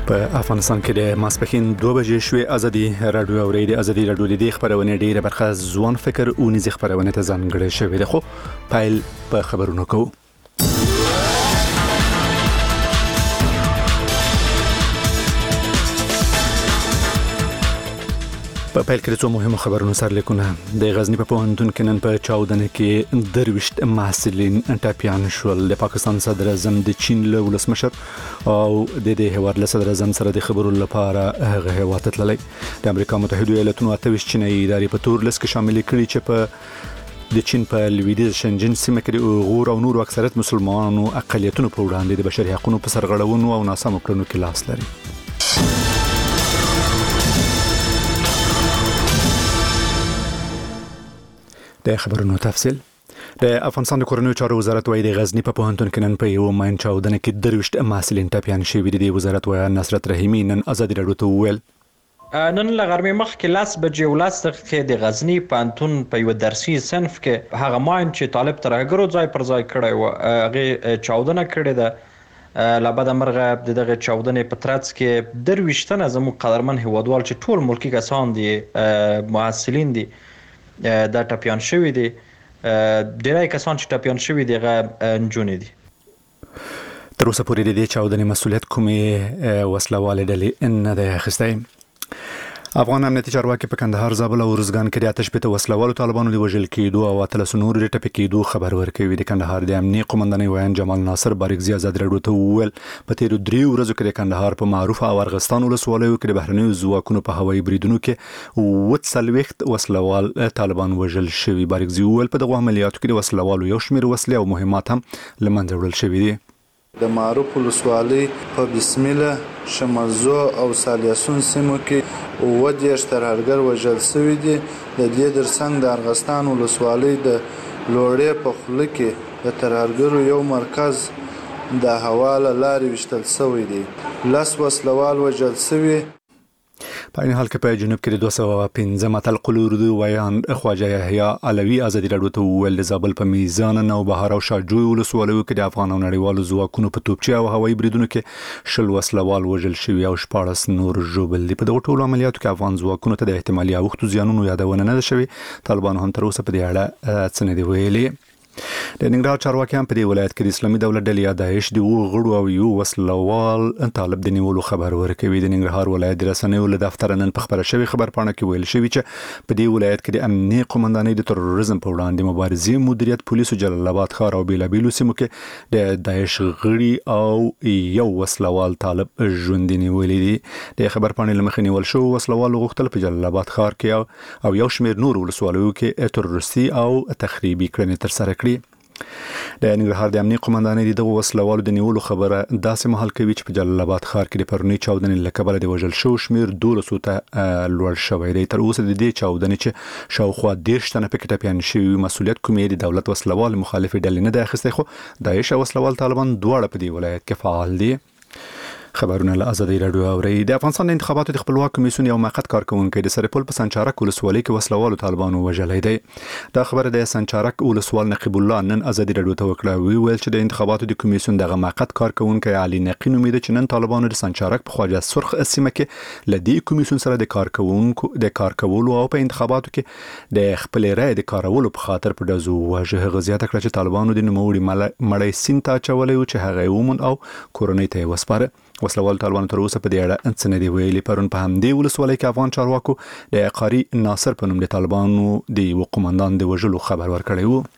په افغانستان کې د ماسپښین 2 بجې شوې ازادي رادیو او ریډیو ازادي رادیو د خبرونه ډیره برخه ځوان فکر او نيزي خبرونه ته ځانګړې شوې ده. خو پایل په خبرونو کوو. په پیل کې څو مهمه خبرونه سره لیکونه. د غزنی په پوهنتون کې نن په چاودنه کې 23 محصلین ټاپیان شول. د پاکستان صدر اعظم د چین له ولسمشر او د هیواد له صدر اعظم سره د خبرو لپاره هغه هیواد ته تللی. د امریکا متحده ایالاتونو 28 چینایي ادارې په تور لس کې شامل کړي چې په د چین په لویدیځ شنجن سیمه کې د اوغور او نور اکثریت مسلمانانو اقلیتونو په وړاندې د بشري حقوقو په سرغړونو او ناسمو کړنو کې لاس لري. د خبرونو تفصیل. د افغانستان د کورنیو چارو وزارت وايي د غزنی په پوهنتون کې نن په یو ماین چاودنه کې 23 محصلین ټاپیان شوي دي. د وزارت وايي نصرت رحیمی نن ازادي رادیو ته وویل نن لغرمې مخکې 10 بجې ولس دغه د غزنی پوهنتون په یو درسي صنف کې هغه ماین چې طالب ترهګرو ځای پر ځای کړی و هغه چاودنه کړې ده. لابد مرغه دغه چاودنې په ترڅ کې 23 تنه زموږ قدرمن هیوادوال چې ټول ملکی کسان دي محصلین دي دا ټاپیان شوی دي. ډیری کسان چې ټاپیان شوی دي هغه نجونې دي. تر اوسه پورې د دې چاودنې مسؤلیت کومې وسلواله ډلې نه ده اخیستی. افغان امنیتي چارواکي په کندهار، زابل او ارزګان کې د آتش په وسلوالو طالبانو د وژل کېدو او اتلس نور د ټپي کېدو خبر ورکوي. د کندهار د امنیتي قومندانۍ ویان جمال ناصر بارګزي آزاد رادیو ته وویل په تیر 3 ورځو کې د کندهار په معروف او ارغستان ولسوالیو کې د بهرنیو ځواکونو په هوایي بریدونو کې 40 وسلوال طالبان وژل شوي. بارګزي وویل په دغه عملیاتو کې د وسلوالو یو شمېر وسلې او مهمات هم له منځه وړل شوي دي. د معروف ولسوالۍ په بسم الله، شمرزو او سالیاسون سیمو کې 20 ترهګر وژل شوي دي. د دې ترڅنګ د ارغستان ولسوالۍ د لوړې په خوله کې د ترهګرو یو مرکز د هوا له لارې ویشتل شوی دی. 10 وسلوال وژل شوي. په این حال کې په جنوب کې د 215 متل قلوردو ویان خواجه یحیی علوی آزادي رادیو ته وویل د زابل په میزان نو بهار او شاجوی ولسوالیو کې د افغان او نړیوالو ځواکونو په توپچي او هوایي بریدونو کې 10 وسلوال وژل شوي او 14 نور ژوبل دي. په دغه ټولو عملیاتو کې افغان ځواکونو ته د احتمالي اوښتو زیانونو یادونه نه ده شوې. طالبانو هم تر اوسه په دې اړه څه نه دی ویلي. د ننګرهار چارواکي هم په دې ولایت کې د اسلامي دولت ډلې یا داعش د غړو او یو وسلوال طالب د نیولو خبر ورکوي. د ننګرهار ولایت د رسنیو له دفتر نن په خبره شوی خبر پاڼه کې ویل شوی چې په دې ولایت کې د امنیتي قومندانۍ د تروریزم په وړاندې مبارزې مدیریت پولیسو جلال آباد ښار او بیلابیلو سیمو کې د داعش غړي او یو وسلوال طالب ژوندي نیولې دي. د خبر پاڼې لمخې نیول شو وسلوال غوښتل په جلال آباد ښار کې او یو شمېر نور ولسوالیو کې تروریستي او تخریبي کړنې ترسره کړې. د ننګرهار د امنیتي قومندانۍ دغه وسلوالو د نیولو خبره داسې مهال کوي چې په جلال آباد ښار کې د پرونی چاودنې له کبله د وژل شو شمېر 12 ته لوړ شوی دی. تر اوسه د دې چاودنې چې شاوخوا 10 تنه پکې ټپیان شوي مسؤلیت کومې د دولت وسلوال مخالفې ډلې نه ده اخیستی. خو داعش او وسلوال طالبان دواړه په دې ولایت کې فعال دي. خبرونه له ازادي رادیو اوري. د افغانستان د انتخاباتو د خپلواک کمیسیون یو موقت کارکونکي د سرپل په سنچارک ولسوالۍ کې وسلوالو طالبانو وژلې دی. دا خبره د سنچارک ولسوال نقیب الله نن ازادي رادیو ته وکړه. ویل چې د انتخاباتو د کمیسیون دغه موقت کارکونکي علي نقین امید چې نن طالبانو د سنچارک په خواجه سرخ سیمه کې ل دې کمیسیون سره د کارکولو او په انتخاباتو کې د خپل رائے د کارولو په خاطر په دزو واجه غزيات کړ چې طالبانو د نوموړي مړی سینتا چولې چې هغه ومن او کورنۍ ته وسپاره. وسلوال طالبانو تر اوسه په دې اړه څه نه دی ویلي. پرون په همدې ولسوالۍ کې افغان چارواکو د قاری ناصر په نوم د طالبانو د یو قومندان د وژلو خبر ورکړی و.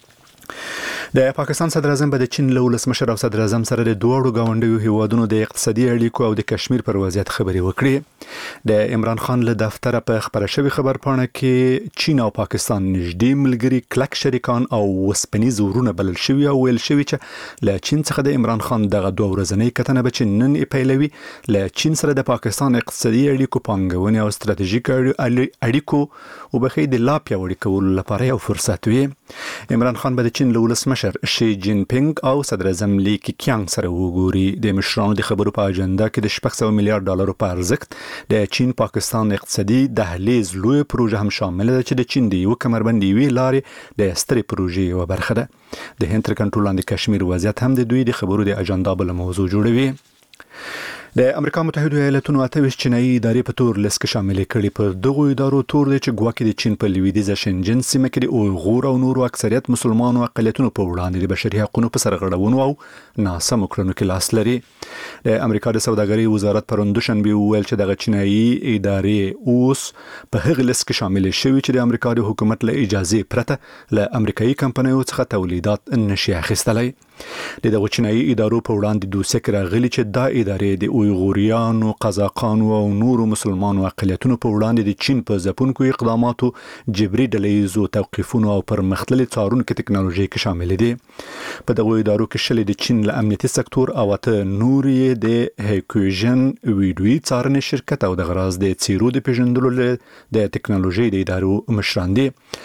د پاکستان صدر اعظم به د چین له ولسمشر او صدر اعظم سره د دوه غونډیو هیوادونو د اقتصادي اړیکو او د کشمیر پر وضعیت خبري وکړي. د عمران خان له دفتر په خبره شوی خبر پاڼه کې چین او پاکستان نږدې ملګري کلک شریکان او وسپنیز ورونه بلل شوی او ویل شوی چې له چین څخه د عمران خان دغه دوه ورځنۍ کتنه به چې نن پیلوي له چین سره د پاکستان اقتصادي اړیکو پانګونې او ستراتیژیک اړیکو او بخې د لا پیاوړي کولو لپاره یو فرصت وي. عمران خان به د چین له ولسمشر شي جین پینګ او صدر اعظم لی کیانګ سره وګوري. د مشرانو د خبرو په اجنډا کې د 600 میلیارډ ډالر په ارزښت د چین پاکستان اقتصادي دهلیز لوی پروژه هم شامل ده چې د چین د یو کمربندي وی لارې د سترې پروژې یو برخه ده. د هند تر کنټرول لاندې کشمیر وضعیت هم د دوی د خبرو د اجنډا بل موضوع جوړوي. د امریکا متحده ایالاتونو 28 چینایي ادارې په تور لیست کې شامل کړي. پر دغه ادارو تور دی چې ګواکې د چین په لویدیځه شنجن سیمه کې د اویغور او نورو اکثریت مسلمانانو اقلیتونو په وړاندې د بشري حقوقو په سرغړونو او ناسمو کړنو کې لاس لري. د امریکا د سوداګرۍ وزارت پرون دوشنبه ویل چې دغه چینایي ادارې اوس په هغه لیست کې شامل شوي چې د امریکا د حکومت له اجازه پرته له امریکایي کمپنیو څخه تولیدات نشي اخیستلای. دغه چینایي ادارو په وړاندې دوسیه کې راغلي چې دا ادارې د اویغوریانو، قزاقانو او نورو مسلمانانو اقلیتونو په وړاندې د چین په ځپونکو اقداماتو، جبري ډلهییزو توقیفونو او پرمختللي څارونکو ټکنالوژي کې شامل دي. په دغه ادارو کې شل د چین له امنیتي سکتور او ته نور د هیکوژن ویډیوي څارنې شرکت او د غراض د څیرو د پیژندلو د ټکنالوژي د ادارو مشران دي.